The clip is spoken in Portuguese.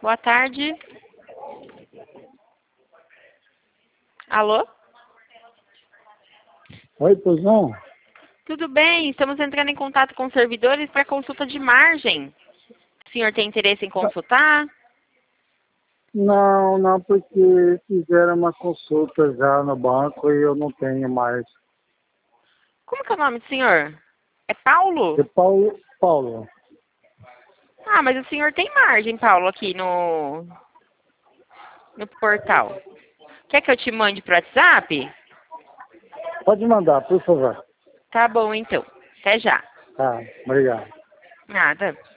Boa tarde. Alô? Oi, pois não? Tudo bem, estamos entrando em contato com os servidores para consulta de margem. O senhor tem interesse em consultar? Não, porque fizeram uma consulta já no banco e eu não tenho mais. Como que é o nome do senhor? É Paulo? É Paulo. Ah, mas o senhor tem margem, Paulo, aqui no portal. Quer que eu te mande pro WhatsApp? Pode mandar, por favor. Tá bom, então. Até já. Tá, obrigado. Nada.